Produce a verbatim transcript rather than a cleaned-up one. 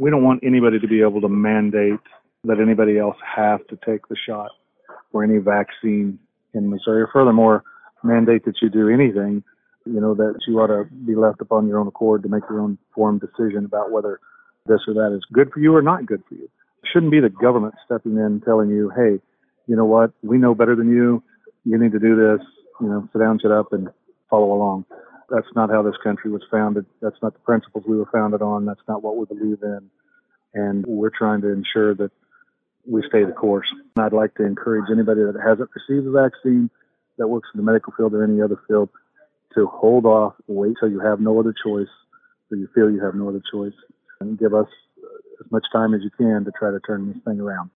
we don't want anybody to be able to mandate that anybody else have to take the shot or any vaccine in Missouri. Furthermore, mandate that you do anything, you know, that you ought to be left upon your own accord to make your own informed decision about whether this or that is good for you or not good for you. It shouldn't be the government stepping in telling you, hey, you know what, we know better than you. You need to do this, you know, sit down, shut up, and follow along. That's not how this country was founded. That's not the principles we were founded on. That's not what we believe in. And we're trying to ensure that we stay the course. And I'd like to encourage anybody that hasn't received the vaccine, that works in the medical field or any other field, to hold off, wait till you have no other choice, or you feel you have no other choice, and give us as much time as you can to try to turn this thing around.